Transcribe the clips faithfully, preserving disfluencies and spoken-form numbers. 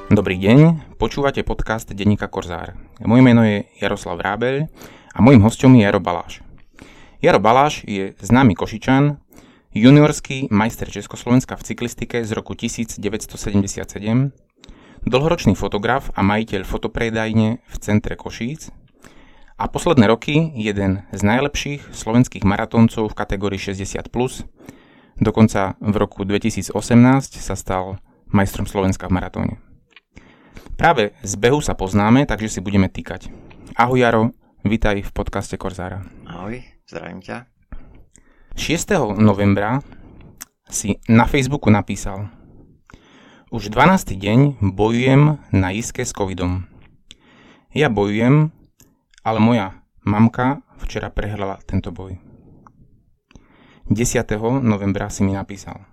Dobrý deň, počúvate podcast denníka Korzár. Moje meno je Jaroslav Vrábeľ a mojím hosťom je Jaro Baláš. Jaro Baláš je známy Košičan, juniorský majster Československa v cyklistike z roku devätnásťsedemdesiatsedem, dlhoročný fotograf a majiteľ fotopredajne v centre Košíc a posledné roky jeden z najlepších slovenských maratóncov v kategórii šesťdesiat plus. Dokonca v roku dvetisícosemnásť sa stal majstrom Slovenska v maratóne. Práve z behu sa poznáme, takže si budeme týkať. Ahoj Jaro, vitaj v podcaste Korzára. Ahoj, zdravím ťa. šiesteho novembra si na Facebooku napísal: Už dvanásty deň bojujem na iske s covidom. Ja bojujem, ale moja mamka včera prehrala tento boj. desiateho novembra si mi napísal: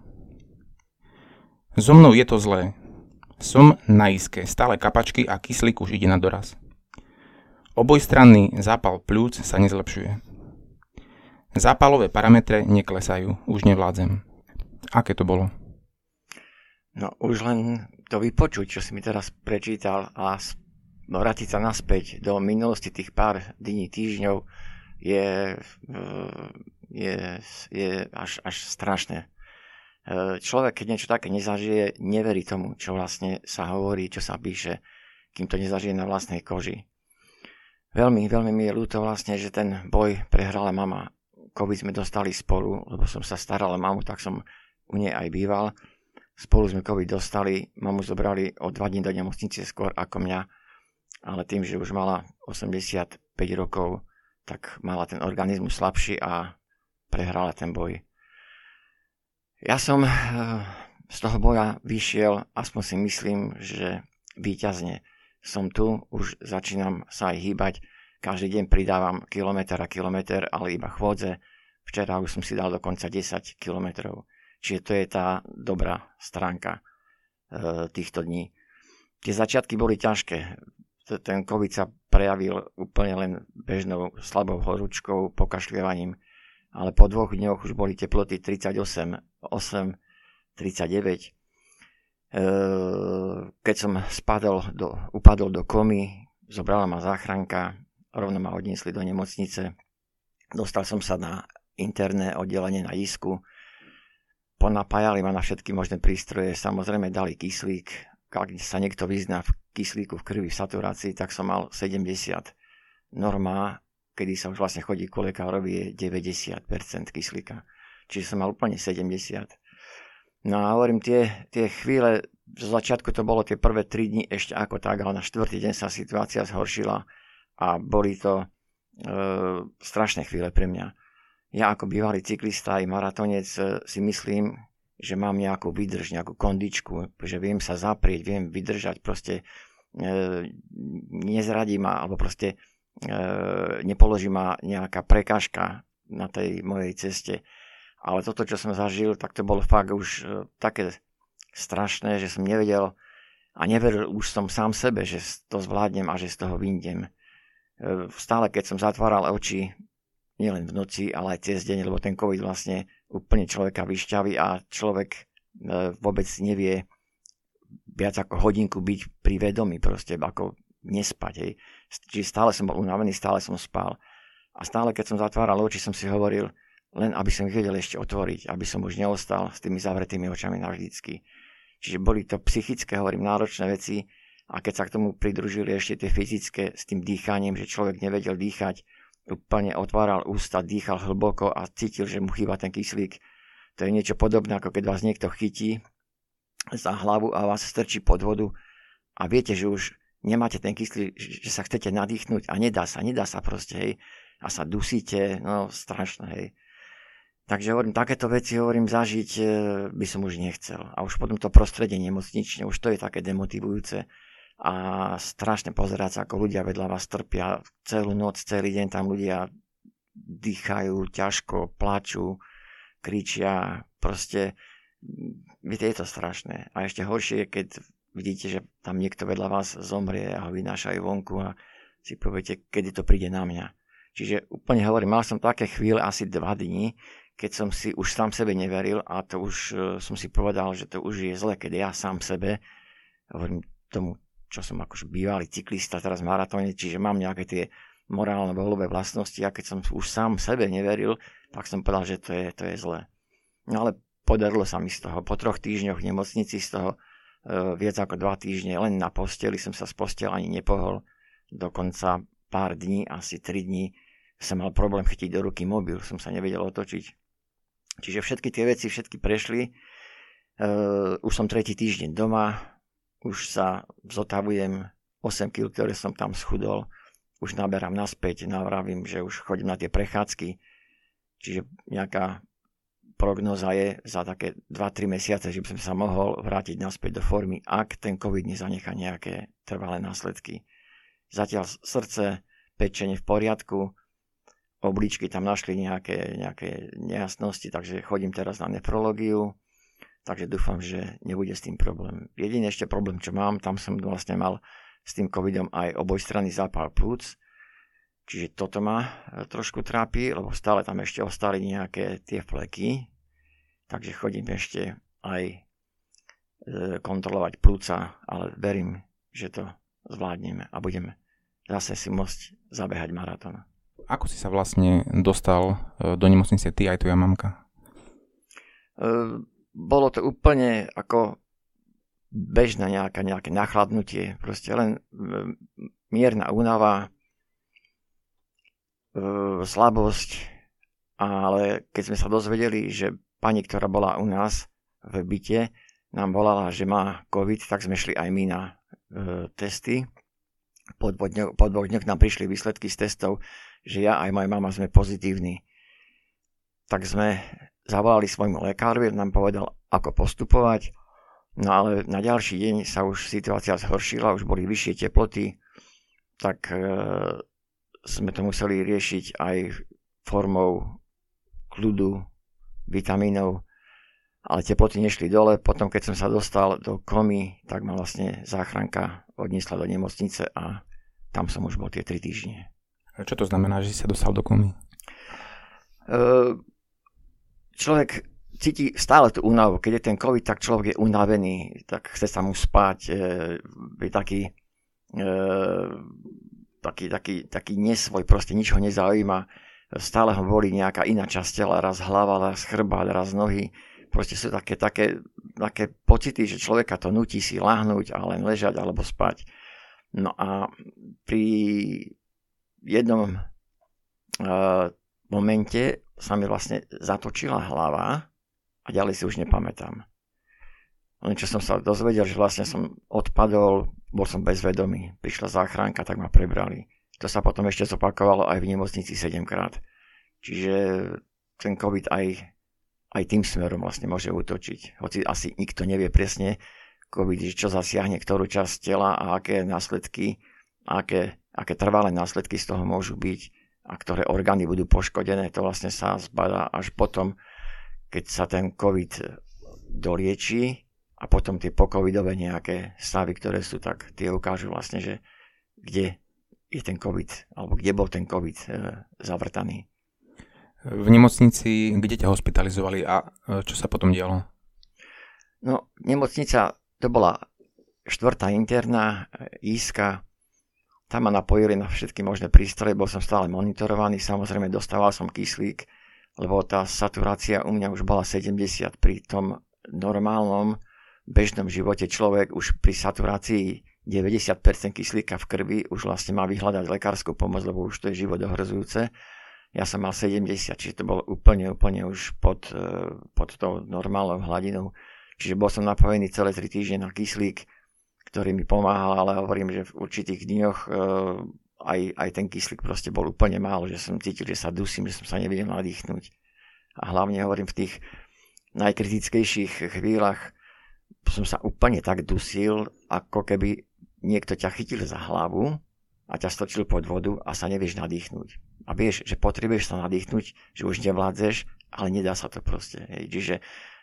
So mnou je to zlé. Som na iske, stále kapačky a kyslík už ide na doraz. Obojstranný zápal pľúc sa nezlepšuje. Zápalové parametre neklesajú, už nevládzem. Aké to bolo? No už len to vypočuť, čo si mi teraz prečítal a vrátiť sa naspäť do minulosti tých pár dní, týždňov je, je, je až, až strašné. Človek, keď niečo také nezažije, neverí tomu, čo vlastne sa hovorí, čo sa píše, kým to nezažije na vlastnej koži. Veľmi, veľmi mi je ľúto vlastne, že ten boj prehrala mama. Covid sme dostali spolu, lebo som sa staral o mamu, tak som u nej aj býval. Spolu sme Covid dostali, mamu zobrali o dva dní do nemocnice skôr ako mňa, ale tým, že už mala osemdesiatpäť rokov, tak mala ten organizmus slabší a prehrala ten boj. Ja som z toho boja vyšiel, aspoň si myslím, že víťazne. Som tu, už začínam sa aj hýbať, každý deň pridávam kilometr a kilometr, ale iba chôdze. Včera už som si dal dokonca desať kilometrov. Čiže to je tá dobrá stránka e, týchto dní. Tie začiatky boli ťažké. Ten COVID sa prejavil úplne len bežnou slabou horúčkou, pokašľievaním. Ale po dvoch dňoch už boli teploty tridsaťosem, osem, tridsaťdeväť. Keď som spadol do, upadol do komy, zobrala ma záchranka, rovno ma odniesli do nemocnice. Dostal som sa na interné oddelenie na isku. Ponapájali ma na všetky možné prístroje, samozrejme dali kyslík. Ak sa niekto vyzná v kyslíku v krvi, v saturácii, tak som mal sedemdesiat. Norma, kedy sa už vlastne chodí ku lekárovi, je deväťdesiat percent kyslíka. Čiže som mal úplne sedemdesiat. No a hovorím, tie, tie chvíle, zo začiatku to bolo tie prvé tri dni ešte ako tak, ale na štvrtý deň sa situácia zhoršila a boli to e, strašné chvíle pre mňa. Ja ako bývalý cyklista aj maratónec si myslím, že mám nejakú výdrž, nejakú kondičku, že viem sa zaprieť, viem vydržať, proste e, nezradí ma, alebo proste E, nepoloží ma nejaká prekážka na tej mojej ceste. Ale toto, čo som zažil, tak to bolo fakt už e, také strašné, že som nevedel a neveril už som sám sebe, že to zvládnem a že z toho vyjdem. E, stále, keď som zatváral oči, nielen v noci, ale aj cez deň, lebo ten COVID vlastne úplne človeka vyšťaví a človek e, vôbec nevie viac ako hodinku byť pri vedomí, proste ako nespať, hej. Čiže stále som bol unavený, stále som spal. A stále, keď som zatváral oči, som si hovoril, len aby som ich vedel ešte otvoriť, aby som už neostal s tými zavretými očami navždycky. Čiže boli to psychické, hovorím, náročné veci a keď sa k tomu pridružili ešte tie fyzické s tým dýchaním, že človek nevedel dýchať, úplne otváral ústa, dýchal hlboko a cítil, že mu chýba ten kyslík. To je niečo podobné, ako keď vás niekto chytí za hlavu a vás strčí pod vodu a viete, že už nemáte ten kyslík, že sa chcete nadýchnuť a nedá sa, nedá sa proste, hej. A sa dusíte, no strašné, hej. Takže hovorím, takéto veci, hovorím, zažiť e, by som už nechcel. A už potom to prostredie nemocnične, už to je také demotivujúce a strašne pozerať sa, ako ľudia vedľa vás trpia celú noc, celý deň tam ľudia dýchajú ťažko, plačú, kričia, proste, viete, je to strašné. A ešte horšie je, keď vidíte, že tam niekto vedľa vás zomrie a ho vynášajú vonku a si poviete, kedy to príde na mňa. Čiže úplne hovorím, mal som také chvíle asi dva dní, keď som si už sám sebe neveril a to už uh, som si povedal, že to už je zle, keď ja sám sebe, hovorím, tomu, čo som akože bývalý cyklista, teraz maratóne, čiže mám nejaké tie morálne voľové vlastnosti a keď som už sám sebe neveril, tak som povedal, že to je, to je zlé. No ale podarilo sa mi z toho. Po troch týždňoch v nemocnici, z toho e, viac ako dva týždne, len na posteli som sa z postela ani nepohol. Dokonca pár dní, asi tri dní, som mal problém chytiť do ruky mobil, som sa nevedel otočiť. Čiže všetky tie veci, všetky prešli. E, už som tretí týždeň doma, už sa zotavujem osem kíl, ktoré som tam schudol. Už naberám naspäť, navravím, že už chodím na tie prechádzky, čiže nejaká prognoza je za také dva tri mesiace, že by som sa mohol vrátiť naspäť do formy, ak ten COVID nezanechá nejaké trvalé následky. Zatiaľ srdce, pečenie v poriadku, obličky tam našli nejaké, nejaké nejasnosti, takže chodím teraz na nefrológiu, takže dúfam, že nebude s tým problém. Jediný ešte problém, čo mám, tam som vlastne mal s tým covidom aj obojstranný zápal plúc. Čiže toto ma trošku trápi, lebo stále tam ešte ostali nejaké tie fleky. Takže chodím ešte aj kontrolovať plúca, ale verím, že to zvládneme a budeme zase si môcť zabehať maratón. Ako si sa vlastne dostal do nemocnice ty aj tvoja mamka? Bolo to úplne ako bežná nejaká, nejaké nachladnutie, proste len mierna únava, slabosť, ale keď sme sa dozvedeli, že pani, ktorá bola u nás v byte, nám volala, že má COVID, tak sme šli aj my na e, testy. Po dvoch, dňoch, po dvoch dňoch nám prišli výsledky z testov, že ja aj moja mama sme pozitívni. Tak sme zavolali svojmu lekárovi, nám povedal, ako postupovať. No ale na ďalší deň sa už situácia zhoršila, už boli vyššie teploty, tak e, sme to museli riešiť aj formou kľudu, vitamínov, ale teploty nešli dole. Potom, keď som sa dostal do komy, tak ma vlastne záchranka odniesla do nemocnice a tam som už bol tie tri týždne. Čo to znamená, že si sa dostal do komy? E, človek cíti stále tú únavu. Keď je ten COVID, tak človek je unavený, tak chce sa mu spať, e, je taký, e, taký, taký, taký nesvoj, proste nič ho nezaujíma. Stále ho bolí nejaká iná časť tela, raz hlava, raz chrbát, raz nohy. Proste sú také, také, také pocity, že človeka to nutí si láhnuť a len ležať alebo spať. No a pri jednom e, momente sa mi vlastne zatočila hlava, a ďalej si už nepamätám. Len čo som sa dozvedel, že vlastne som odpadol, bol som bezvedomý. Prišla záchranka, tak ma prebrali. To sa potom ešte zopakovalo aj v nemocnici sedemkrát. Čiže ten COVID aj, aj tým smerom vlastne môže útočiť. Hoci asi nikto nevie presne COVID, čo zasiahne ktorú časť tela a aké následky, aké, aké trvalé následky z toho môžu byť a ktoré orgány budú poškodené. To vlastne sa zbadá až potom, keď sa ten COVID dolieči a potom tie pocovidové nejaké stavy, ktoré sú, tak tie ukážu vlastne, že kde je ten COVID, alebo kde bol ten COVID e, zavrtaný. V nemocnici, kde ťa hospitalizovali a čo sa potom dialo? No, nemocnica, to bola štvrtá interná, Íska. Tam ma napojili na všetky možné prístroje, bol som stále monitorovaný, samozrejme dostával som kyslík, lebo tá saturácia u mňa už bola sedemdesiat. Pri tom normálnom bežnom živote človek už pri saturácii deväťdesiat percent kyslíka v krvi už vlastne má vyhľadať lekárskú pomoc, lebo už to je život ohrozujúce. Ja som mal sedemdesiat, čiže to bolo úplne, úplne už pod, pod tou normálnou hladinou. Čiže bol som napojený celé tri týždne na kyslík, ktorý mi pomáhal, ale hovorím, že v určitých dňoch Aj, aj ten kyslík proste bol úplne málo, že som cítil, že sa dusím, že som sa nevedel nadýchnuť. A hlavne hovorím, v tých najkritickejších chvíľach som sa úplne tak dusil, ako keby niekto ťa chytil za hlavu a ťa stočil pod vodu a sa nevieš nadýchnuť. A vieš, že potrebuješ sa nadýchnuť, že už nevládzeš, ale nedá sa to proste. Hej. Čiže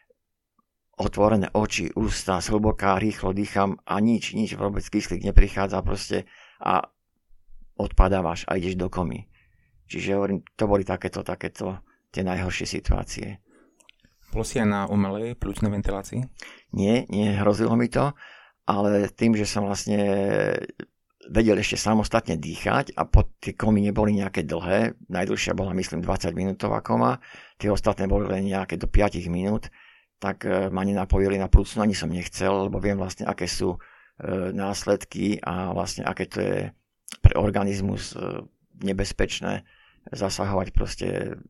otvorené oči, ústa, hlboká, rýchlo dýcham a nič, nič, vôbec kyslík neprichádza proste a odpadávaš a ideš do komy. Čiže hovorím, to boli takéto, takéto tie najhoršie situácie. Bol si aj na umelej pľučnej ventilácii? Nie, nie, hrozilo mi to, ale tým, že som vlastne vedel ešte samostatne dýchať a pod tie komy neboli nejaké dlhé, najdlhšia bola myslím dvadsaťminútová koma, tie ostatné boli len nejaké do päť minút, tak ma nenapojili na plúcnu, ani som nechcel, lebo viem vlastne, aké sú následky a vlastne aké to je pre organizmus nebezpečné zasahovať proste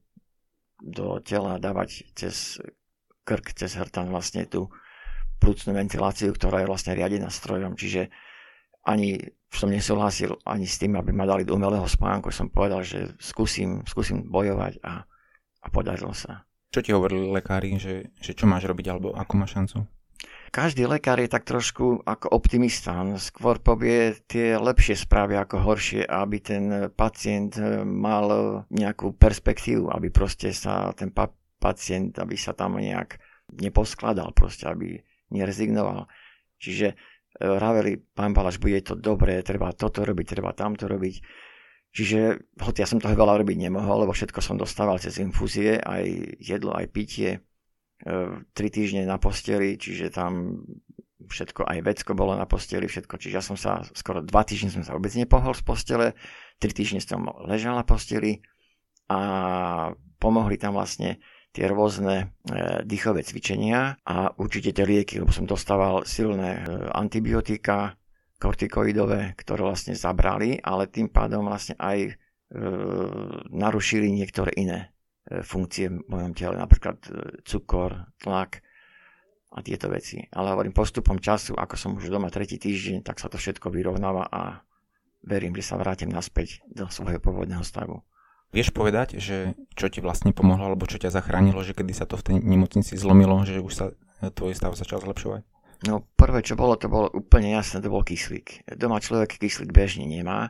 do tela, dávať cez krk, cez hrtan vlastne tú plúcnu ventiláciu, ktorá je vlastne riadená strojom. Čiže ani som nesúhlasil ani s tým, aby ma dali do umelého spánku. Som povedal, že skúsim, skúsim bojovať a, a podarilo sa. Čo ti hovorili lekári, že, že čo máš robiť alebo akú máš šancu? Každý lekár je tak trošku ako optimista. Skôr povie tie lepšie správy ako horšie, aby ten pacient mal nejakú perspektívu, aby proste sa ten pa- pacient, aby sa tam nejak neposkladal, proste, aby nerezignoval. Čiže vraveli, pán Baláš, bude to dobré, treba toto robiť, treba tamto robiť. Čiže hoď ja som toho veľa robiť nemohol, lebo všetko som dostával cez infúzie, aj jedlo, aj pitie. Tri týždne na posteli, čiže tam všetko, aj vecko bolo na posteli, všetko. Čiže ja som sa, skoro dva týždne som sa vôbec nepohol z postele, tri týždne som ležal na posteli a pomohli tam vlastne tie rôzne e, dýchové cvičenia a určite tie lieky, lebo som dostával silné e, antibiotika, kortikoidové, ktoré vlastne zabrali, ale tým pádom vlastne aj e, narušili niektoré iné funkcie v mojom tele, napríklad cukor, tlak a tieto veci. Ale hovorím, postupom času, ako som už doma tretí týždeň, tak sa to všetko vyrovnáva a verím, že sa vrátim naspäť do svojho pôvodného stavu. Vieš povedať, že čo ti vlastne pomohlo, alebo čo ťa zachránilo, že kedy sa to v tej nemocnici zlomilo, že už sa tvoj stav začal zlepšovať? No prvé, čo bolo, to bolo úplne jasné, to bol kyslík. Doma človek kyslík bežne nemá,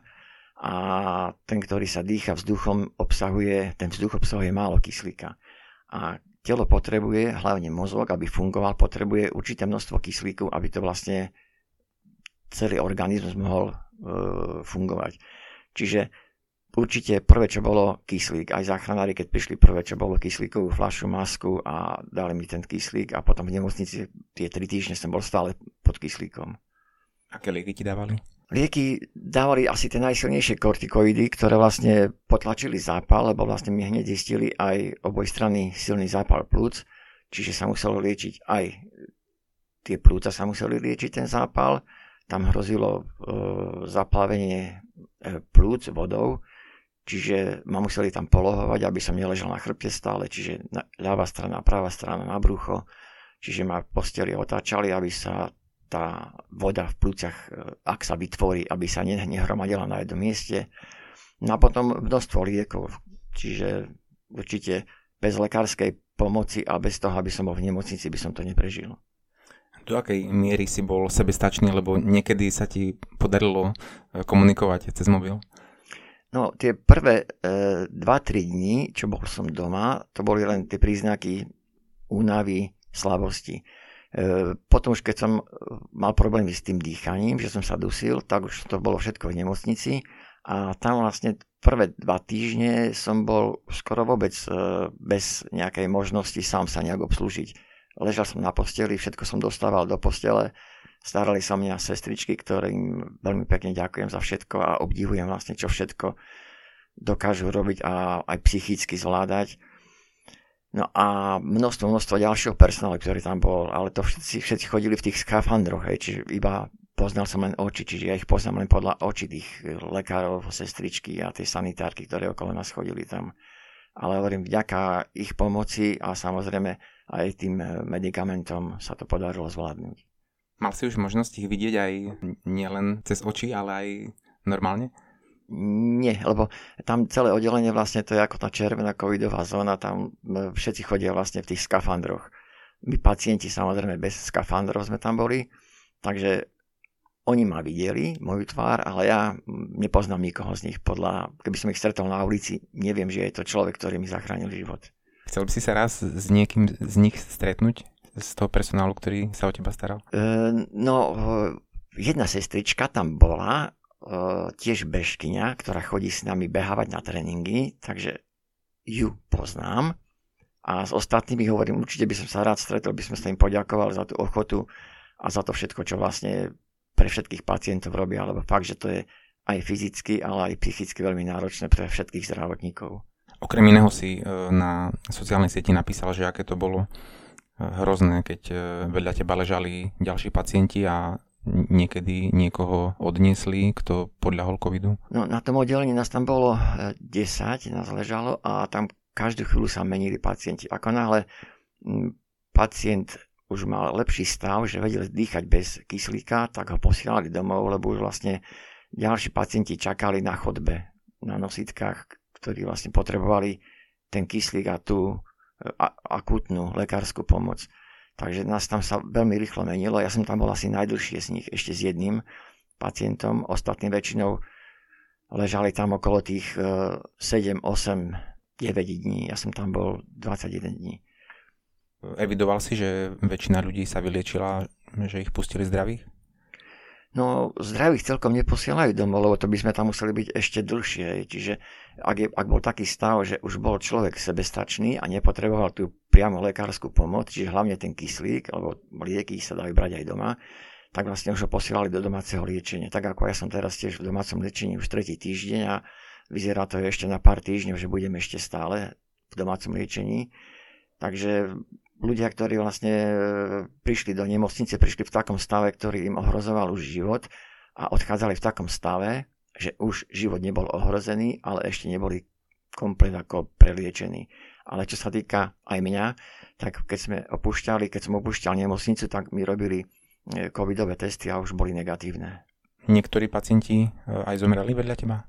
a ten, ktorý sa dýcha vzduchom, obsahuje, ten vzduch obsahuje málo kyslíka. A telo potrebuje, hlavne mozog, aby fungoval, potrebuje určité množstvo kyslíku, aby to vlastne celý organizmus mohol e, fungovať. Čiže určite prvé, čo bolo kyslík, aj záchranári, keď prišli prvé, čo bolo kyslíkovú fľašu, masku a dali mi ten kyslík a potom v nemocnici tie tri týždne som bol stále pod kyslíkom. Aké lieky ti dávali? Lieky dávali asi tie najsilnejšie kortikoidy, ktoré vlastne potlačili zápal, lebo vlastne mi hneď zistili aj obojstranný silný zápal plúc, čiže sa muselo liečiť aj tie plúca sa museli liečiť ten zápal, tam hrozilo e, zaplavenie e, plúc vodou, čiže ma museli tam polohovať, aby som neležal na chrbte stále, čiže na, ľavá strana, pravá strana na brucho, čiže ma posteli otáčali, aby sa tá voda v plúcach, ak sa vytvorí, aby sa nehromadila na jednom mieste. No a potom množstvo liekov, čiže určite bez lekárskej pomoci a bez toho, aby som bol v nemocnici, by som to neprežil. Do akej miery si bol sebestačný, lebo niekedy sa ti podarilo komunikovať cez mobil? No, tie prvé e, dva tri dní, čo bol som doma, to boli len tie príznaky únavy, slabosti. Potom už keď som mal problémy s tým dýchaním, že som sa dusil, tak už to bolo všetko v nemocnici a tam vlastne prvé dva týždne som bol skoro vôbec bez nejakej možnosti sám sa nejak obslúžiť. Ležal som na posteli, všetko som dostával do postele, starali sa mňa sestričky, ktorým veľmi pekne ďakujem za všetko a obdivujem vlastne, čo všetko dokážu robiť a aj psychicky zvládať. No a množstvo, množstvo ďalšieho personálu, ktorý tam bol, ale to všetci, všetci chodili v tých skafandroch, hej, čiže iba poznal som len oči, čiže ja ich poznám len podľa očí tých lekárov, sestričky a tie sanitárky, ktoré okolo nás chodili tam. Ale hovorím, vďaka ich pomoci a samozrejme aj tým medikamentom sa to podarilo zvládnuť. Mal si už možnosť ich vidieť aj nielen cez oči, ale aj normálne? Nie, lebo tam celé oddelenie vlastne to je ako tá červená covidová zóna, tam všetci chodia vlastne v tých skafandroch. My pacienti samozrejme bez skafandrov sme tam boli, takže oni ma videli, moju tvár, ale ja nepoznám nikoho z nich. Podľa, keby som ich stretol na ulici, neviem, že je to človek, ktorý mi zachránil život. Chcel by si sa raz s niekým z nich stretnúť? Z toho personálu, ktorý sa o teba staral? E, no, jedna sestrička tam bola, tiež bežkyňa, ktorá chodí s nami behávať na tréningy, takže ju poznám a s ostatnými hovorím, určite by som sa rád stretol, by som sa im poďakoval za tú ochotu a za to všetko, čo vlastne pre všetkých pacientov robia, lebo fakt, že to je aj fyzicky, ale aj psychicky veľmi náročné pre všetkých zdravotníkov. Okrem iného si na sociálnej sieti napísal, že aké to bolo hrozné, keď vedľa teba ležali ďalší pacienti a niekedy niekoho odniesli, kto podľahol covidu? No, na tom oddelení nás tam bolo desať, nás ležalo a tam každú chvíľu sa menili pacienti. Ako náhle pacient už mal lepší stav, že vedel dýchať bez kyslíka, tak ho posielali domov, lebo už vlastne ďalší pacienti čakali na chodbe, na nosítkach, ktorí vlastne potrebovali ten kyslík a tú akútnu lekárskú pomoc. Takže nás tam sa veľmi rýchlo menilo. Ja som tam bol asi najdlhšie z nich, ešte s jedným pacientom. Ostatní väčšinou ležali tam okolo tých sedem, osem, deväť dní. Ja som tam bol dvadsaťjeden dní. Evidoval si, že väčšina ľudí sa vyliečila, že ich pustili zdravých? No, zdravých celkom neposielajú domov, lebo to by sme tam museli byť ešte dlhšie. Čiže ak, je, ak bol taký stav, že už bol človek sebestačný a nepotreboval tú priamo lekárskú pomoc, čiže hlavne ten kyslík, alebo lieky sa dajú brať aj doma, tak vlastne už ho posielali do domáceho liečenia. Tak ako ja som teraz tiež v domácom liečení už tretí týždeň a vyzerá to ešte na pár týždňov, že budem ešte stále v domácom liečení. Takže ľudia, ktorí vlastne prišli do nemocnice, prišli v takom stave, ktorý im ohrozoval už život a odchádzali v takom stave, že už život nebol ohrozený, ale ešte neboli komplet ako preliečení. Ale čo sa týka aj mňa, tak keď sme opúšťali, keď som opúšťal nemocnicu, tak mi robili covidové testy a už boli negatívne. Niektorí pacienti aj zomreli vedľa teba?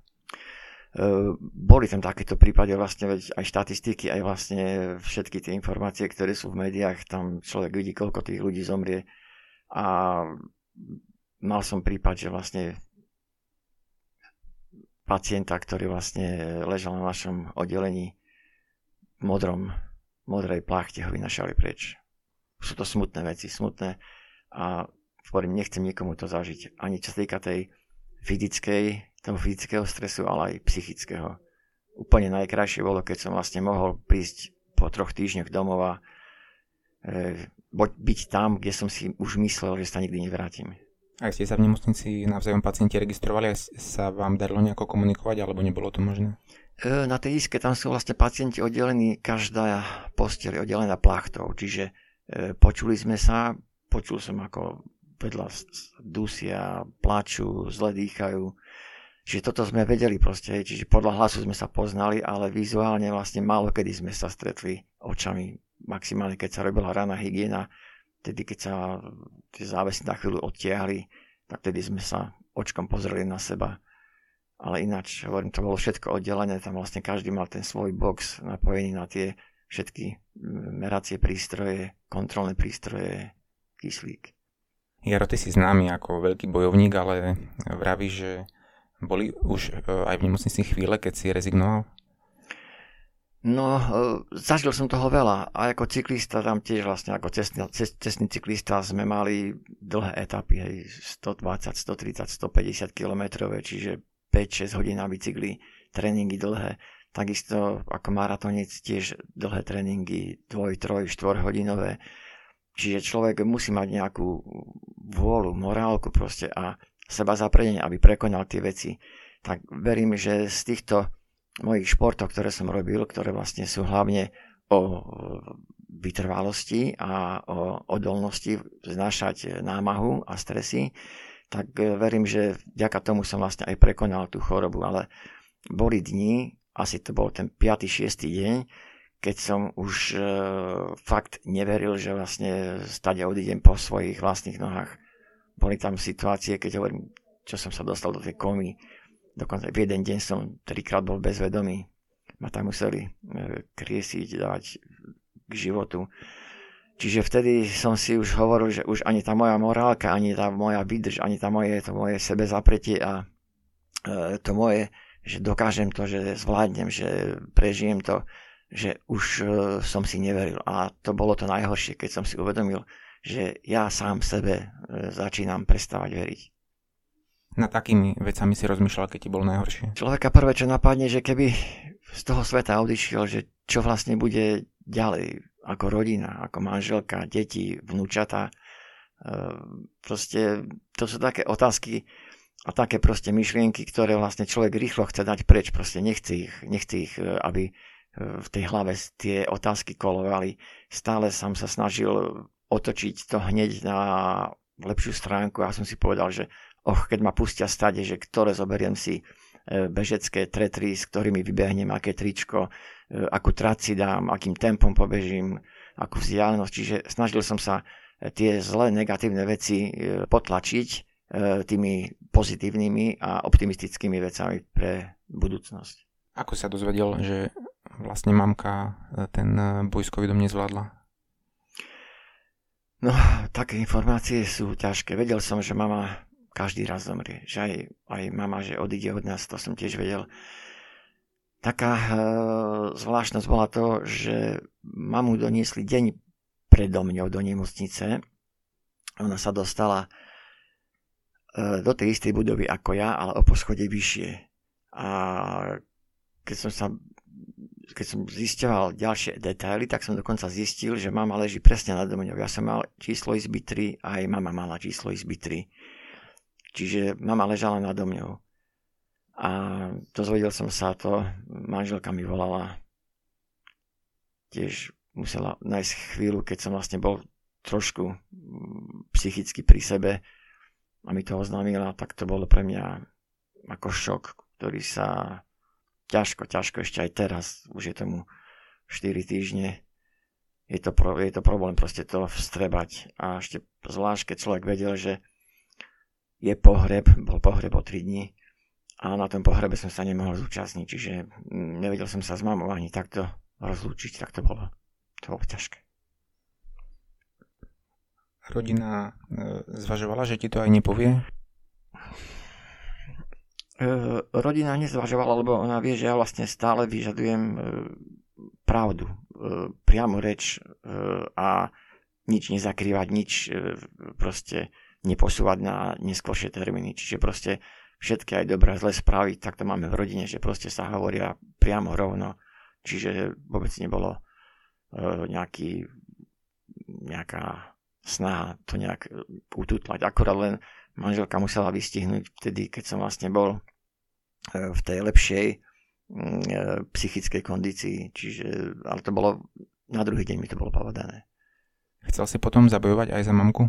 Boli tam takéto prípady, vlastne aj štatistiky, aj vlastne všetky tie informácie, ktoré sú v médiách, tam človek vidí, koľko tých ľudí zomrie. A mal som prípad, že vlastne pacienta, ktorý vlastne ležal na našom oddelení v modrom, modrej plachte, ho vynašali preč. Sú to smutné veci, smutné a hovorím, nechcem nikomu to zažiť. Ani čo sa týka tej fyzickej toho fyzického stresu, ale aj psychického. Úplne najkrajšie bolo, keď som vlastne mohol prísť po troch týždňoch domov a e, byť tam, kde som si už myslel, že sa nikdy nevrátim. A ste sa v nemocnici navzájom pacienti registrovali a sa vám darilo nejako komunikovať, alebo nebolo to možné? E, na tej iske tam sú vlastne pacienti oddelení, každá posteľ je oddelená plachtou, čiže e, počuli sme sa, počul som ako vedľa dusia, plačú, zle dýchajú. Čiže toto sme vedeli proste, čiže podľa hlasu sme sa poznali, ale vizuálne vlastne málo kedy sme sa stretli očami. Maximálne keď sa robila raná hygiena, tedy keď sa tie závesy na chvíľu odtiahli, tak tedy sme sa očkom pozreli na seba. Ale ináč, hovorím, to bolo všetko oddelené, tam vlastne každý mal ten svoj box napojený na tie všetky meracie prístroje, kontrolné prístroje, kyslík. Jaro, ty si známy ako veľký bojovník, ale vravíš, že boli už aj v nemocnici chvíle, keď si rezignoval? No, zažil som toho veľa. A ako cyklista tam tiež vlastne, ako cestný, cestný cyklista sme mali dlhé etapy, hej, stodvadsať, stotridsať, stopäťdesiat kilometrové, čiže päť šesť hodín na bicykli, tréningy dlhé. Takisto ako maratonec tiež dlhé tréningy, dvoj, troj, štvorhodinové. Čiže človek musí mať nejakú vôľu, morálku proste a seba zapredenie, aby prekonal tie veci. Tak verím, že z týchto mojich športov, ktoré som robil, ktoré vlastne sú hlavne o vytrvalosti a o odolnosti znášať námahu a stresy, tak verím, že vďaka tomu som vlastne aj prekonal tú chorobu. Ale boli dni, asi to bol ten piaty šiesty deň, keď som už e, fakt neveril, že vlastne stade odídem po svojich vlastných nohách. Boli tam situácie, keď hovorím, čo som sa dostal do tej komy. Dokonca v jeden deň som trikrát bol bezvedomý. Ma tam museli e, kriesiť, dávať k životu. Čiže vtedy som si už hovoril, že už ani tá moja morálka, ani tá moja výdrž, ani tá moje, to moje sebezapretie a e, to moje, že dokážem to, že zvládnem, že prežijem to, že už uh, som si neveril. A to bolo to najhoršie, keď som si uvedomil, že ja sám sebe uh, začínam prestávať veriť. Na takými vecami si rozmýšľal, keď ti bolo najhoršie? Človeka prvé, čo napadne, že keby z toho sveta odišiel, že čo vlastne bude ďalej, ako rodina, ako manželka, deti, vnúčata, Proste to sú také otázky a také proste myšlienky, ktoré vlastne človek rýchlo chce dať preč. Proste nechce ich, nechce ich, aby v tej hlave tie otázky kolovali. Stále som sa snažil otočiť to hneď na lepšiu stránku a som si povedal, že och, keď ma pustia stade, že ktoré zoberiem si bežecké tretry, s ktorými vybehnem, aké tričko, akú trať si dám, akým tempom pobežím, akú vzdialenosť. Čiže snažil som sa tie zlé negatívne veci potlačiť tými pozitívnymi a optimistickými vecami pre budúcnosť. Ako sa dozvedel, že vlastne mamka ten bojskový dom nezvládla? No, také informácie sú ťažké. Vedel som, že mama každý raz zomrie. Že aj, aj mama, že odíde od nás, to som tiež vedel. Taká e, zvláštnosť bola to, že mamu doniesli deň predo mňou do nemocnice. Ona sa dostala e, do tej istej budovy ako ja, ale o poschodie vyššie. A keď som sa keď som zisťoval ďalšie detaily, tak som dokonca zistil, že mama leží presne nado mňou. Ja som mal číslo izby tri a aj mama mala číslo izby tri. Čiže mama ležala nado mňou. A dozvedel som sa to, manželka mi volala. Tiež musela nájsť chvíľu, keď som vlastne bol trošku psychicky pri sebe a mi to oznámila, tak to bolo pre mňa ako šok, ktorý sa ťažko, ťažko ešte aj teraz, už je tomu štyri týždne, je to, pro, je to problém proste to vstrebať. A ešte zvlášť, keď človek vedel, že je pohreb, bol pohreb o tri dni a na tom pohrebe som sa nemohol zúčastniť, čiže nevedel som sa s mamou ani takto rozlúčiť, tak to bolo, to bolo ťažké. Rodina zvažovala, že ti to aj nepovie? Rodina nezvažovala, lebo ona vie, že ja vlastne stále vyžadujem pravdu, priamu reč a nič nezakrývať, nič proste neposúvať na neskôršie termíny. Čiže proste všetky aj dobré, zlé správy, tak to máme v rodine, že proste sa hovoria priamo rovno. Čiže vôbec nebolo nejaký, nejaká snaha to nejak ututlať. Akorát len manželka musela vystihnúť vtedy, keď som vlastne bol v tej lepšej psychickej kondícii. Čiže, ale to bolo, na druhý deň mi to bolo povedané. Chcel si potom zabojovať aj za mamku?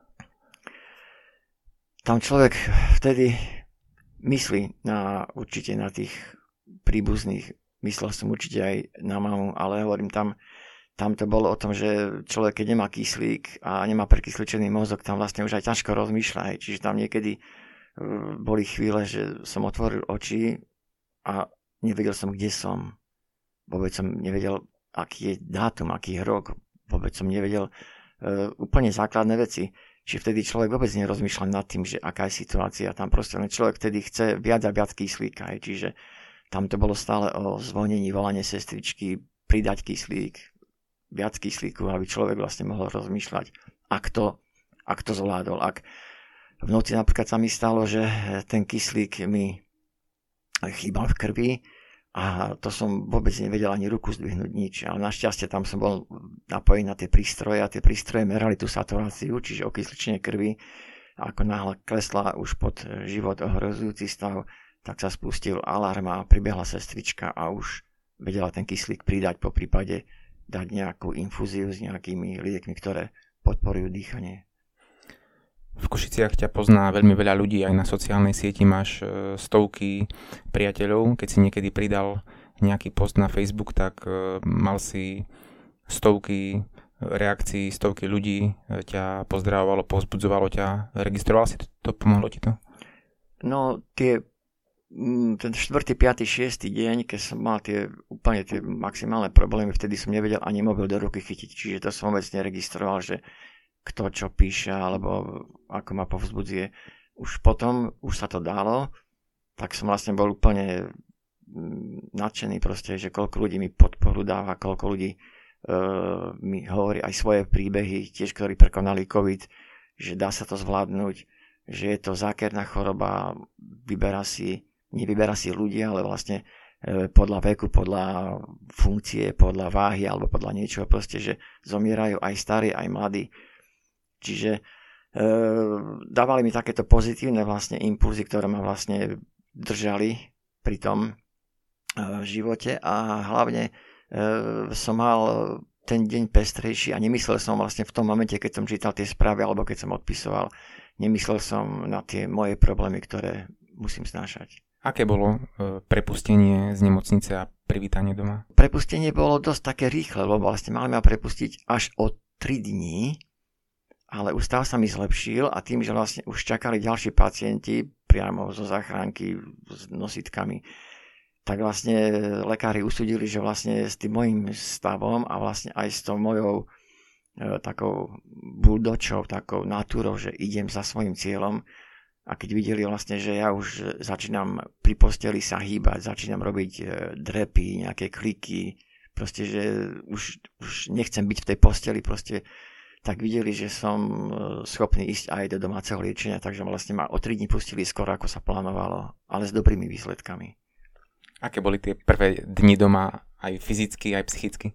Tam človek vtedy myslí na, určite na tých príbuzných. Myslel som určite aj na mamu, ale hovorím tam, tam to bolo o tom, že človek, keď nemá kyslík a nemá prekysličený mozog, tam vlastne už aj ťažko rozmýšľa. Čiže tam niekedy boli chvíle, že som otvoril oči a nevedel som, kde som. Vôbec som nevedel, aký je dátum, aký je rok. Vôbec som nevedel uh, úplne základné veci. Čiže vtedy človek vôbec nerozmýšľa nad tým, že aká je situácia. Tam proste len človek vtedy chce viac a viac kyslíka. Čiže tam to bolo stále o zvonení, volanie sestričky, pridať kyslík, viac kyslíku, aby človek vlastne mohol rozmýšľať, ak to, ak to zvládol. Ak v noci napríklad sa mi stalo, že ten kyslík mi chýbal v krvi a to som vôbec nevedel ani ruku zdvihnúť nič. Ale našťastie tam som bol napojený na tie prístroje a tie prístroje merali tú saturáciu, čiže okysličenie krvi. A ako náhle klesla už pod život ohrozujúci stav, tak sa spustil alarm a pribehla sestrička a už vedela ten kyslík pridať, po prípade dať nejakú infúziu s nejakými liekmi, ktoré podporujú dýchanie. V Košiciach ťa pozná veľmi veľa ľudí, aj na sociálnej sieti máš stovky priateľov. Keď si niekedy pridal nejaký post na Facebook, tak mal si stovky reakcií, stovky ľudí ťa pozdravovalo, povzbudzovalo ťa. Registroval si to? Pomohlo ti to? No, tie ten štvrtý, piaty, šiestý deň, keď som mal tie úplne tie maximálne problémy, vtedy som nevedel ani mobil do ruky chytiť, čiže to som vôbec neregistroval, že kto čo píše, alebo ako ma povzbudzuje. Už potom, už sa to dalo, tak som vlastne bol úplne nadšený proste, že koľko ľudí mi podporu dáva, koľko ľudí uh, mi hovorí aj svoje príbehy, tiež ktorí prekonali COVID, že dá sa to zvládnuť, že je to zákerná choroba, vyberá si, nevyberá si ľudia, ale vlastne uh, podľa veku, podľa funkcie, podľa váhy alebo podľa niečoho proste, že zomierajú aj starí, aj mladí. Čiže dávali mi takéto pozitívne vlastne impulzy, ktoré ma vlastne držali pri tom v živote a hlavne som mal ten deň pestrejší a nemyslel som vlastne v tom momente, keď som čítal tie správy alebo keď som odpisoval, nemyslel som na tie moje problémy, ktoré musím znášať. Aké bolo prepustenie z nemocnice a privítanie doma? Prepustenie bolo dosť také rýchle, lebo vlastne mali ma prepustiť až o tri dní, ale už stav sa mi zlepšil a tým, že vlastne už čakali ďalší pacienti priamo zo záchranky s nositkami, tak vlastne lekári usúdili, že vlastne s tým mojím stavom a vlastne aj s tou mojou e, takou buldočou, takou natúrou, že idem za svojím cieľom a keď videli vlastne, že ja už začínam pri posteli sa hýbať, začínam robiť e, drepy, nejaké kliky, proste, že už, už nechcem byť v tej posteli, proste tak videli, že som schopný ísť aj do domáceho liečenia, takže vlastne ma o tri dní pustili skoro, ako sa plánovalo, ale s dobrými výsledkami. Aké boli tie prvé dni doma, aj fyzicky, aj psychicky?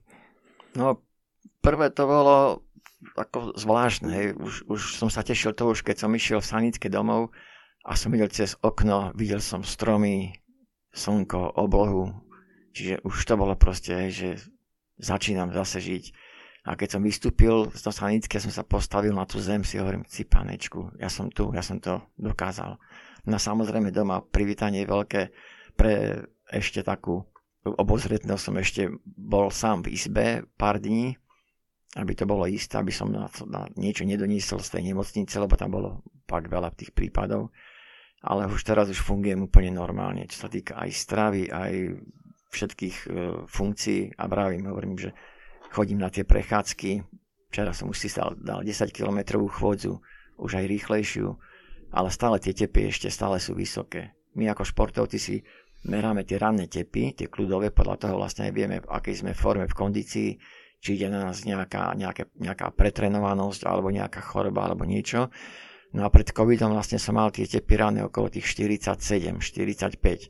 No, prvé to bolo ako zvláštne. Už, už som sa tešil to, už keď som išiel v sanitke domov a som videl cez okno, videl som stromy, slnko, oblohu. Čiže už to bolo proste, že začínam zase žiť. A keď som vystúpil z toho sanitky, som sa postavil na tú zem, si hovorím, si panečku, ja som tu, ja som to dokázal. No samozrejme doma privítanie veľké pre ešte takú obozretnosť, som ešte bol sám v izbe pár dní, aby to bolo isté, aby som na, na niečo nedoniesol z tej nemocnice, lebo tam bolo pak veľa tých prípadov. Ale už teraz už fungujem úplne normálne, čo sa týka aj stravy, aj všetkých e, funkcií a vravím, hovorím, že chodím na tie prechádzky, včera som už si dal, dal desať kilometrovú chôdzu, už aj rýchlejšiu, ale stále tie tepy ešte stále sú vysoké. My ako športovci si meráme tie ranné tepy, tie kľudové, podľa toho vlastne aj vieme, v akej sme forme, v kondícii, či ide na nás nejaká, nejaká, nejaká pretrenovanosť, alebo nejaká choroba, alebo niečo. No a pred covidom vlastne som mal tie tepy ranné okolo tých štyridsaťsedem štyridsaťpäť.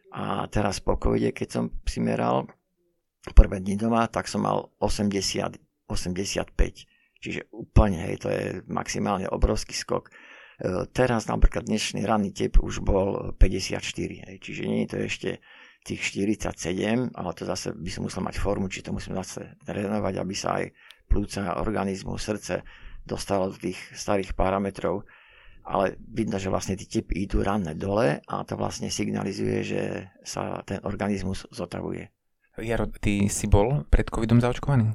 A teraz po covide, keď som si meral prvé dni doma, tak som mal osemdesiat osemdesiatpäť. Čiže úplne, hej, to je maximálne obrovský skok. E, teraz napríklad dnešný ranný tep už bol päťdesiatštyri, hej, čiže nie je to ešte tých štyridsaťsedem, ale to zase by som musel mať formu, či to musím zase trénovať, aby sa aj plúca, organizmus, srdce dostalo do tých starých parametrov. Ale vidno, že vlastne tie tepy idú ranné dole a to vlastne signalizuje, že sa ten organizmus zotavuje. Jaro, ty si bol pred covidom zaočkovaný?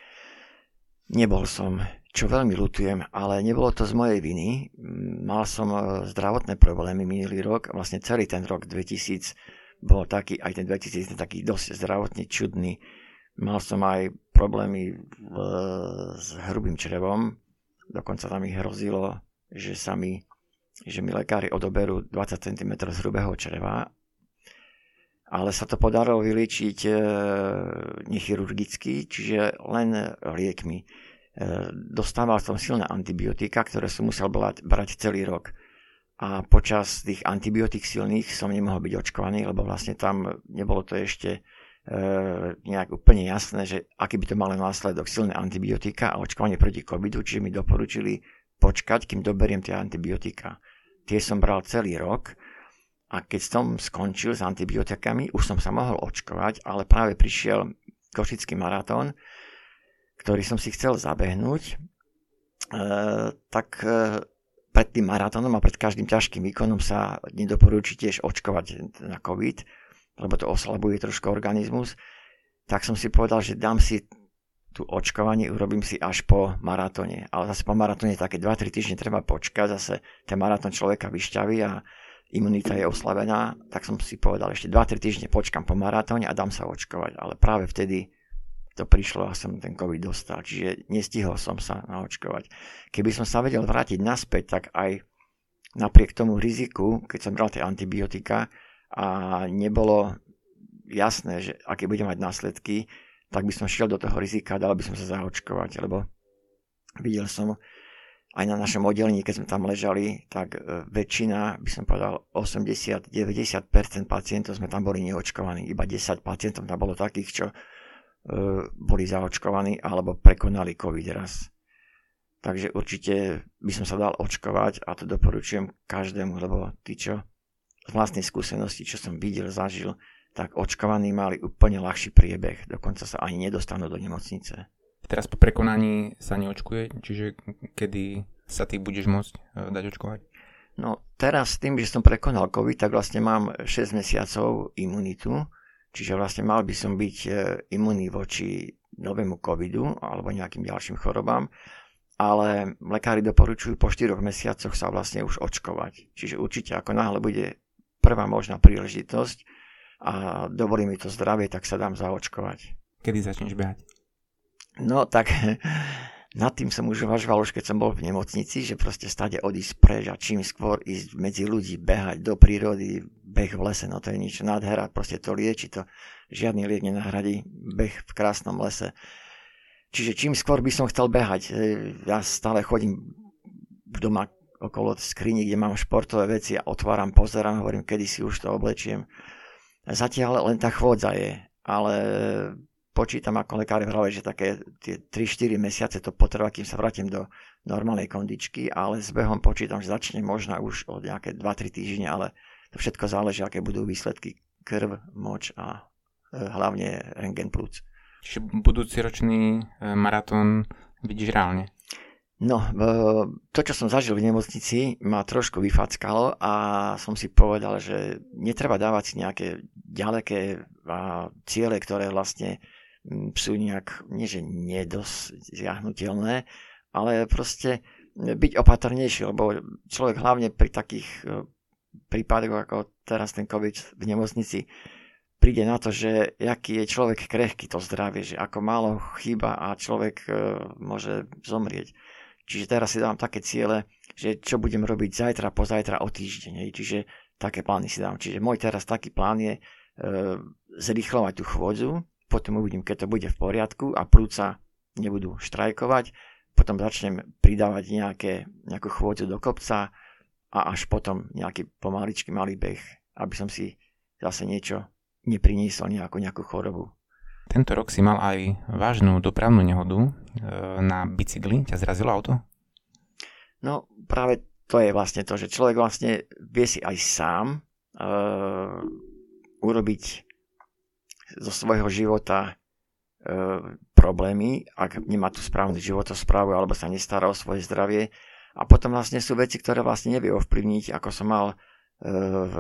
Nebol som, čo veľmi ľutujem, ale nebolo to z mojej viny. Mal som zdravotné problémy minulý rok, vlastne celý ten rok dvetisíc bol taký, aj ten dvetisíc taký dosť zdravotne čudný. Mal som aj problémy v, s hrubým črevom, dokonca tam mi hrozilo, že sa mi, že mi lekári odoberú dvadsať centimetrov z hrubého čreva. Ale sa to podarilo vyliečiť e, nechirurgicky, čiže len liekmi. E, dostával som silné antibiotika, ktoré som musel brať, brať celý rok. A počas tých antibiotík silných som nemohol byť očkovaný, lebo vlastne tam nebolo to ešte e, nejak úplne jasné, že aký by to malo následok silné antibiotika a očkovanie proti covidu, čiže mi doporučili počkať, kým doberiem tie antibiotika. Tie som bral celý rok. A keď som skončil s antibiotikami, už som sa mohol očkovať, ale práve prišiel košický maratón, ktorý som si chcel zabehnúť, e, tak e, pred tým maratónom a pred každým ťažkým výkonom sa nedoporúči tiež očkovať na COVID, lebo to oslabuje trošku organizmus. Tak som si povedal, že dám si tú očkovanie, urobím si až po maratóne. Ale zase po maratóne také dva tri týždne treba počkať, zase ten maratón človeka vyšťaví a imunita je oslabená, tak som si povedal, ešte dva tri týždne počkam po maratóne a dám sa očkovať. Ale práve vtedy to prišlo a som ten COVID dostal, čiže nestihol som sa naočkovať. Keby som sa vedel vrátiť naspäť, tak aj napriek tomu riziku, keď som bral tie antibiotika a nebolo jasné, že aké budem mať následky, tak by som šiel do toho rizika a dal by som sa zaočkovať, lebo videl som aj na našom oddelení, keď sme tam ležali, tak väčšina, by som povedal osemdesiat až deväťdesiat percent pacientov sme tam boli neočkovaní. Iba desať pacientov tam bolo takých, čo uh, boli zaočkovaní alebo prekonali COVID raz. takže určite by som sa dal očkovať a to doporučujem každému, lebo tí, čo z vlastnej skúsenosti, čo som videl, zažil, tak očkovaní mali úplne ľahší priebeh, dokonca sa ani nedostanú do nemocnice. Teraz po prekonaní sa neočkuje, čiže kedy sa ty budeš môcť dať očkovať? No teraz tým, že som prekonal COVID, tak vlastne mám šesť mesiacov imunitu, čiže vlastne mal by som byť imunný voči novému covidu alebo nejakým ďalším chorobám, ale lekári doporučujú po štyroch mesiacoch sa vlastne už očkovať. Čiže určite ako náhle bude prvá možná príležitosť a dovolí mi to zdravie, tak sa dám zaočkovať. Kedy začneš behať? No tak nad tým som už uvažoval, už keď som bol v nemocnici, že proste stade odísť preč a čím skôr ísť medzi ľudí, behať do prírody, beh v lese, no to je nič nádhera, proste to lieči, to žiadny liek nenahradí beh v krásnom lese. Čiže čím skôr by som chcel behať, ja stále chodím doma okolo skrini, kde mám športové veci a otváram, pozerám, hovorím, kedy si už to oblečiem. Zatiaľ len tá chôdza je, ale počítam, ako lekári hovorí, že také tie tri štyri mesiace to potrvá, kým sa vrátim do normálnej kondičky, ale s behom počítam, že začne možno už od nejaké dva tri týždne, ale to všetko záleží, aké budú výsledky krv, moč a e, hlavne rentgen plúc. Čiže budúci ročný maratón vidíš reálne? No, to, čo som zažil v nemocnici, ma trošku vyfackalo a som si povedal, že netreba dávať si nejaké ďaleké ciele, ktoré vlastne sú nejak, nie že nedosiahnutelné, ale proste byť opatrnejší, lebo človek hlavne pri takých prípadoch, ako teraz ten COVID v nemocnici, príde na to, že aký je človek krehký, to zdravie, že ako málo chýba a človek môže zomrieť. Čiže teraz si dám také ciele, že čo budem robiť zajtra, pozajtra, o týždeň. Čiže také plány si dám. Čiže môj teraz taký plán je e, zrýchlovať tú chôdzu, potom uvidím, keď to bude v poriadku a plúca nebudú štrajkovať, potom začnem pridávať nejaké, nejakú chôdzu do kopca a až potom nejaký pomaličký malý beh, aby som si zase niečo nepriniesol, nejakú, nejakú chorobu. Tento rok si mal aj vážnu dopravnú nehodu. E, na bicykli ťa zrazilo auto? No práve to je vlastne to, že človek vlastne vie si aj sám e, urobiť zo svojho života e, problémy, ak nemá tú správnu životosprávu alebo sa nestará o svoje zdravie. A potom vlastne sú veci, ktoré vlastne nevie ovplyvniť, ako som mal e, v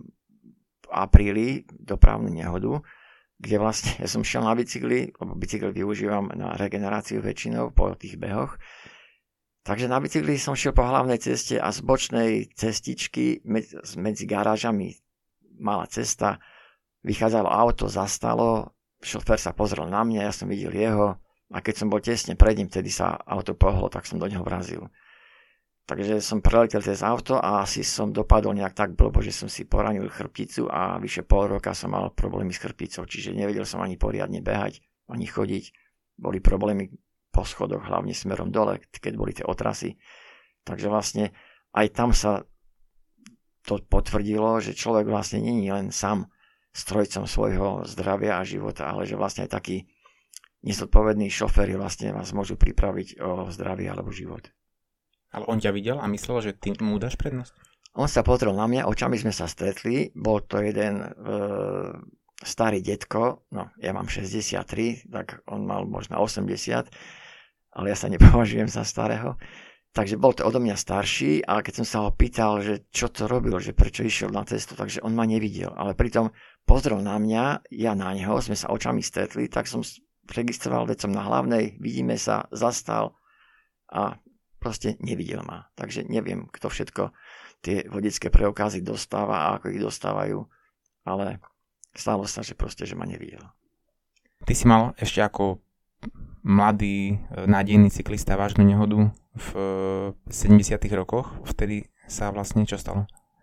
apríli dopravnú nehodu, kde vlastne ja som šiel na bicykli, lebo bicykel využívam na regeneráciu väčšinou po tých behoch. Takže na bicykli som šiel po hlavnej ceste a z bočnej cestičky medzi, medzi garážami malá cesta, vychádzalo auto, zastalo, šofér sa pozrel na mňa, ja som videl jeho a keď som bol tesne pred ním, vtedy sa auto pohlo, tak som do neho vrazil. Takže som preletel cez auto a asi som dopadol nejak tak blbo, že som si poranil chrbticu a vyše pol roka som mal problémy s chrbticou, čiže nevedel som ani poriadne behať, ani chodiť. Boli problémy po schodoch, hlavne smerom dole, keď boli tie otrasy. Takže vlastne aj tam sa to potvrdilo, že človek vlastne nie je len sám strojcom svojho zdravia a života, ale že vlastne aj takí nezodpovední šoféri vlastne vás môžu pripraviť o zdravie alebo život. Ale on ťa videl a myslel, že ty mu dáš prednosť? On sa pozrel na mňa, očami sme sa stretli, bol to jeden e, starý detko, no ja mám šesťdesiattri, tak on mal možno osemdesiat, ale ja sa nepovažujem za starého. Takže bol to odo mňa starší a keď som sa ho pýtal, že čo to robil, že prečo išiel na cestu, takže on ma nevidel. Ale pritom pozrel na mňa, ja na neho, sme sa očami stretli, tak som registroval vecom na hlavnej, vidíme sa, zastal a proste nevidel ma. Takže neviem, kto všetko tie vodické preukazy dostáva a ako ich dostávajú, ale stalo sa, že proste, že ma nevidel. Ty si mal ešte ako mladý, nádejný cyklista vážnu nehodu v sedemdesiatych rokoch. Vtedy sa vlastne čo stalo?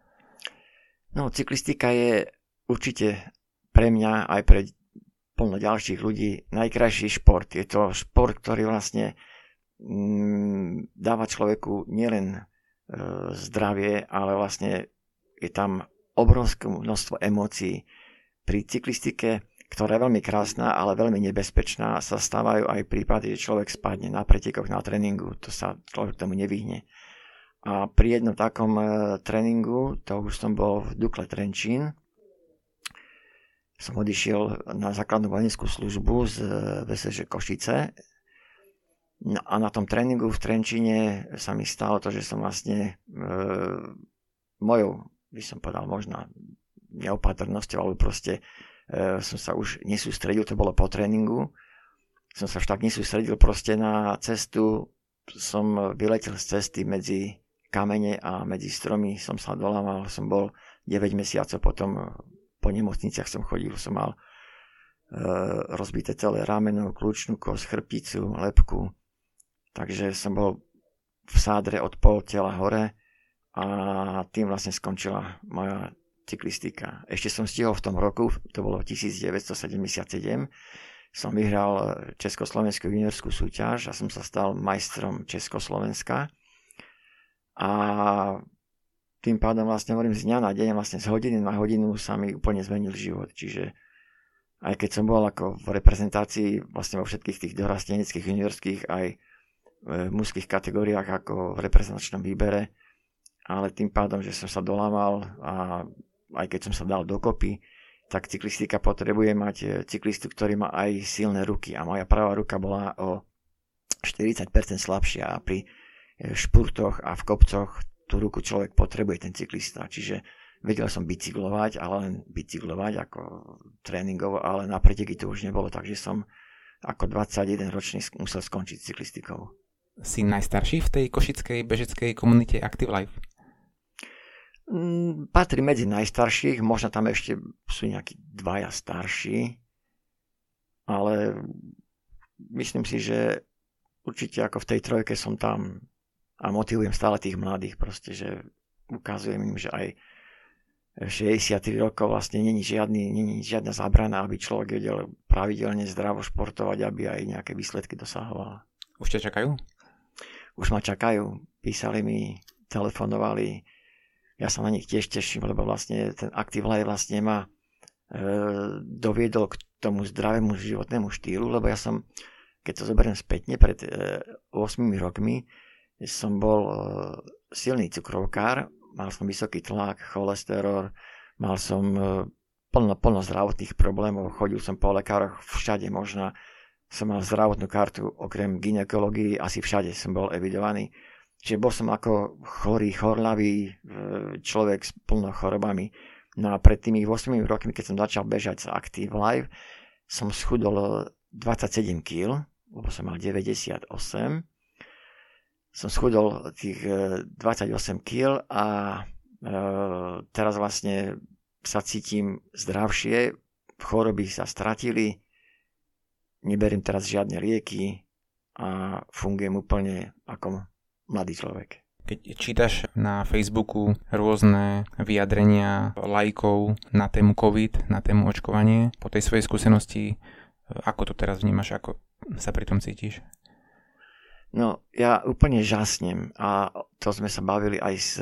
No, cyklistika je určite pre mňa aj pre plno ďalších ľudí najkrajší šport. Je to šport, ktorý vlastne mm, dáva človeku nielen e, zdravie, ale vlastne je tam obrovské množstvo emócií. Pri cyklistike ktorá je veľmi krásna, ale veľmi nebezpečná. Sa stávajú aj prípady, že človek spadne na pretekoch, na tréningu. To sa človek tomu nevyhne. A pri jednom takom e, tréningu, to už som bol v Dukle Trenčín, som odišiel na základnú vojenskú službu z vé es žé Košice. No a na tom tréningu v Trenčíne sa mi stalo to, že som vlastne e, mojou, by som povedal, možno neopatrnosťou, alebo proste e, som sa už nesústredil, to bolo po tréningu. Som sa už tak nesústredil proste na cestu, som vyletel z cesty medzi kamene a medzi stromy, som sa dolámal, som bol deväť mesiacov, potom po nemocniciach som chodil, som mal e, rozbité celé rameno, kľúčnú kosť, chrbticu, lebku. Takže som bol v sádre od pol tela hore a tým vlastne skončila moja cyklistika. Ešte som stihol v tom roku, to bolo devätnásťsedemdesiatsedem, som vyhral Československú juniorskú súťaž a som sa stal majstrom Československa. A tým pádom vlastne hovorím z dňa na deň, vlastne z hodiny na hodinu sa mi úplne zmenil život. Čiže aj keď som bol ako v reprezentácii vlastne vo všetkých tých dorasteneckých, juniorských aj v mužských kategóriách ako v reprezentačnom výbere, ale tým pádom, že som sa dolámal a aj keď som sa dal dokopy, tak cyklistika potrebuje mať cyklistu, ktorý má aj silné ruky. A moja pravá ruka bola o štyridsať percent slabšia a pri špurtoch a v kopcoch tú ruku človek potrebuje, ten cyklista. Čiže vedel som bicyklovať, ale len bicyklovať ako tréningovo, ale na preteky to už nebolo, takže som ako dvadsaťjeden ročný musel skončiť s cyklistikou. Si najstarší v tej košickej bežeckej komunite Active Life? Mm, patrí medzi najstarších, možno tam ešte sú nejakí dvaja starší, ale myslím si, že určite ako v tej trojke som tam a motivujem stále tých mladých, proste, že ukazujem im, že aj šesťdesiattri rokov vlastne není, žiadny, není žiadna zábrana, aby človek vedel pravidelne zdravo športovať, aby aj nejaké výsledky dosahoval. Už ťa čakajú? Už ma čakajú, písali mi, telefonovali, ja sa na nich tiež teším, lebo vlastne ten Active Life vlastne ma e, doviedol k tomu zdravému životnému štýlu, lebo ja som, keď to zoberiem spätne, pred e, ôsmimi rokmi som bol e, silný cukrovkár, mal som vysoký tlak, cholesterol, mal som e, plno, plno zdravotných problémov, chodil som po lekároch všade možno, som mal zdravotnú kartu, okrem gynekológii, asi všade som bol evidovaný. Čiže bol som ako chorý, chorlavý človek s plno chorobami. No a pred tými ôsmimi rokmi, keď som začal bežať z Active Life, som schudol dvadsaťsedem kíl, lebo som mal deväťdesiatosem. Som schudol tých dvadsaťosem kíl a e, teraz vlastne sa cítim zdravšie, choroby sa stratili, neberiem teraz žiadne lieky a fungujem úplne ako mladý človek. Keď čítaš na Facebooku rôzne vyjadrenia laikov na tému COVID, na tému očkovanie, po tej svojej skúsenosti, ako to teraz vnímaš, ako sa pri tom cítiš? No, ja úplne žasnem a to sme sa bavili aj s,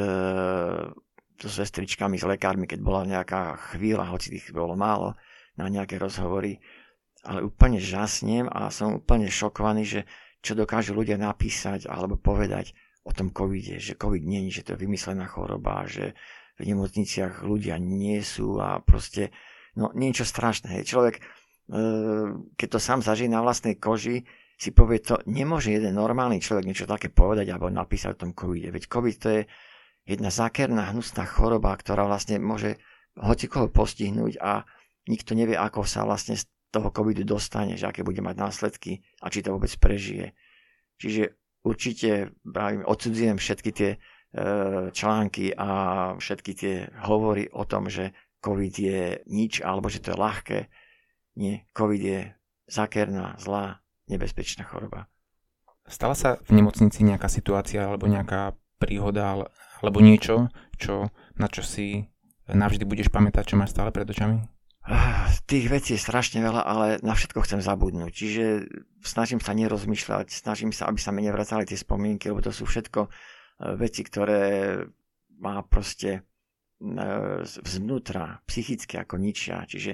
so sestričkami, s lekármi, keď bola nejaká chvíľa, hoci tých bolo málo, na nejaké rozhovory, ale úplne žasnem a som úplne šokovaný, že čo dokážu ľudia napísať alebo povedať o tom covide, že covid nie je, že to je vymyslená choroba, že v nemocniciach ľudia nie sú a proste, no niečo strašné. Človek, keď to sám zažije na vlastnej koži, si povie, to nemôže jeden normálny človek niečo také povedať alebo napísať o tom covide. Veď covid to je jedna zákerná, hnusná choroba, ktorá vlastne môže hocikoho postihnúť a nikto nevie, ako sa vlastne toho covidu dostane, že aké bude mať následky a či to vôbec prežije. Čiže určite odsudzujem všetky tie e, články a všetky tie hovory o tom, že covid je nič alebo že to je ľahké. Nie, covid je zákerná, zlá, nebezpečná choroba. Stala sa v nemocnici nejaká situácia alebo nejaká príhoda alebo niečo, čo, na čo si navždy budeš pamätať, čo máš stále pred očami? Tých vecí je strašne veľa, ale na všetko chcem zabudnúť. Čiže snažím sa nerozmýšľať, snažím sa, aby sa mi nevracali tie spomienky, lebo to sú všetko veci, ktoré má proste vznútra, psychicky ako ničia. Čiže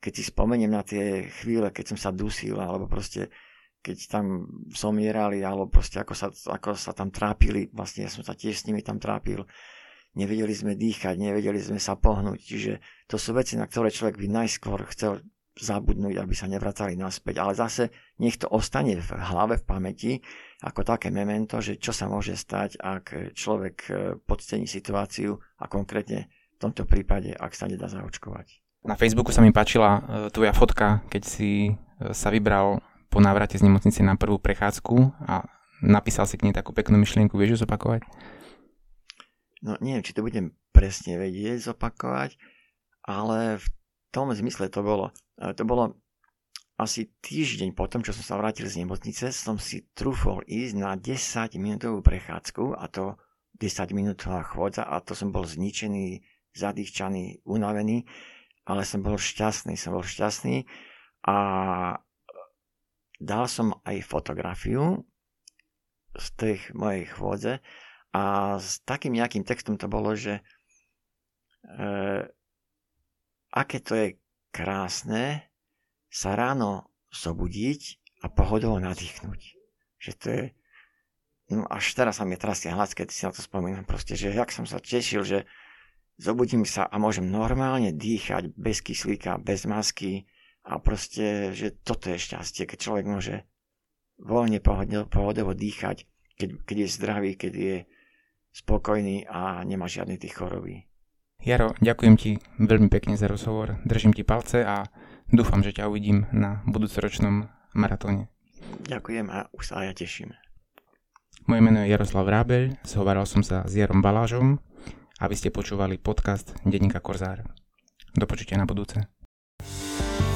keď si spomeniem na tie chvíle, keď som sa dusil, alebo proste keď tam zomierali, alebo proste ako sa, ako sa tam trápili, vlastne ja som sa tiež s nimi tam trápil, nevedeli sme dýchať, nevedeli sme sa pohnúť, čiže to sú veci, na ktoré človek by najskôr chcel zabudnúť, aby sa nevracali naspäť, ale zase nech to ostane v hlave, v pamäti, ako také memento, že čo sa môže stať, ak človek podcení situáciu a konkrétne v tomto prípade, ak sa nedá zaočkovať. Na Facebooku sa mi páčila tvoja fotka, keď si sa vybral po návrate z nemocnice na prvú prechádzku a napísal si k nej takú peknú myšlienku, vieš ju zopakovať? No neviem, či to budem presne vedieť zopakovať, ale v tom zmysle to bolo. To bolo asi týždeň potom, čo som sa vrátil z nemocnice, som si trúfol ísť na desaťminútovú prechádzku a to desaťminútová chôdza a to som bol zničený, zadýchčaný, unavený, ale som bol šťastný, som bol šťastný a dal som aj fotografiu z tej mojej chôdze a s takým nejakým textom to bolo, že e, aké to je krásne sa ráno zobudiť a pohodovo nadýchnuť. Že to je, no až teraz sa mi trasie hlas, keď si na to spomínam, proste, že jak som sa tešil, že zobudím sa a môžem normálne dýchať bez kyslíka, bez masky, a proste, že toto je šťastie, keď človek môže voľne pohodovo dýchať, keď, keď je zdravý, keď je spokojný a nemá žiadne tých chorobí. Jaro, ďakujem ti veľmi pekne za rozhovor, držím ti palce a dúfam, že ťa uvidím na budúcoročnom maratóne. Ďakujem a už sa aj ja teším. Moje meno je Jaroslav Vrábeľ, zhováral som sa s Jarom Balážom a vy ste počúvali podcast Denníka Korzár. Do počutia na budúce.